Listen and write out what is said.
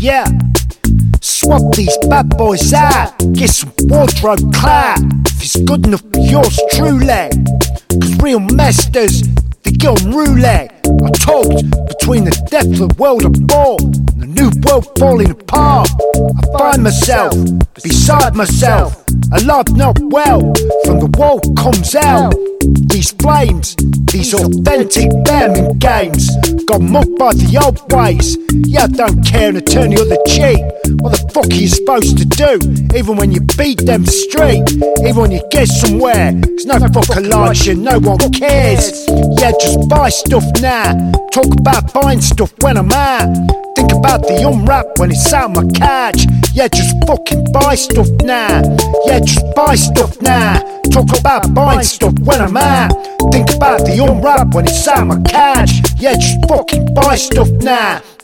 yeah. Swap these bad boys out, get some wardrobe clout. If it's good enough for yours truly, cause real masters, they go on roulette. I talked between the depth of the world I bought and the new world falling apart. I find myself beside myself, alive not well, from the wall comes out. These flames, these authentic bearman games, got mugged by the old ways. Yeah, I don't care and I turn the other cheek. What the fuck are you supposed to do? Even when you beat them straight, even when you get somewhere, there's no fucker likes you, no one cares. Yeah, just buy stuff now, talk about buying stuff when I'm out. Think about the unwrap when it's out my couch. Yeah, just fucking buy stuff now. Yeah, just buy stuff now. Talk about buying stuff when I'm out. Think about the unwrap when it's out my couch. Yeah, just fucking buy stuff now.